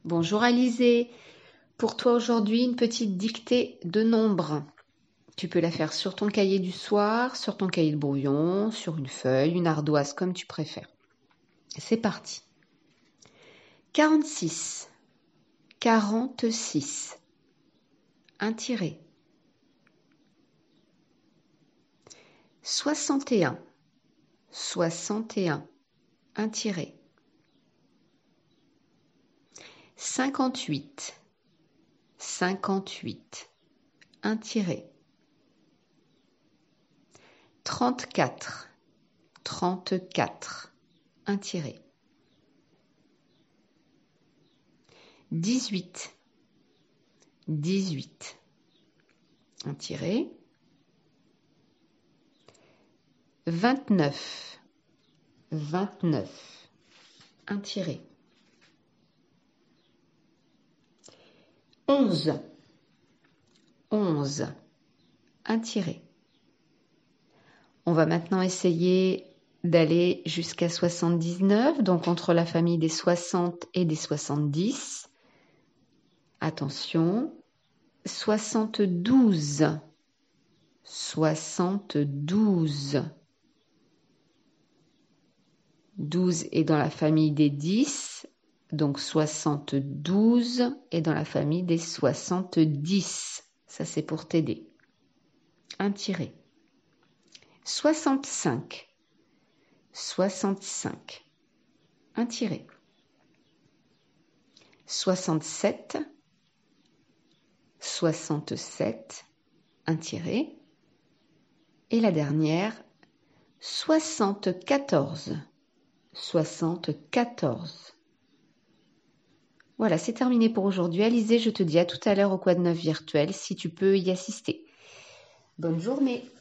Bonjour Alizé, pour toi aujourd'hui une petite dictée de nombres. Tu peux la faire sur ton cahier du soir, sur ton cahier de brouillon, sur une feuille, une ardoise comme tu préfères. C'est parti. 46, 46, un tiré. 61, 61, un tiré. 58, 58, un tiré. 34, 34, un tiré. 18, 18, un tiré. 29, 29, un tiré. 11, 11, un tiré. On va maintenant essayer d'aller jusqu'à 79, donc entre la famille des 60 et des 70. Attention, 72, 72. 12 est dans la famille des 10, donc 72 est dans la famille des 70. Ça, c'est pour t'aider. Un tiré. 65, 65, un tiré. 67, 67, un tiré. Et la dernière, 74, 74. Voilà, c'est terminé pour aujourd'hui. Alizé, je te dis à tout à l'heure au Quad 9 virtuel si tu peux y assister. Bonne journée.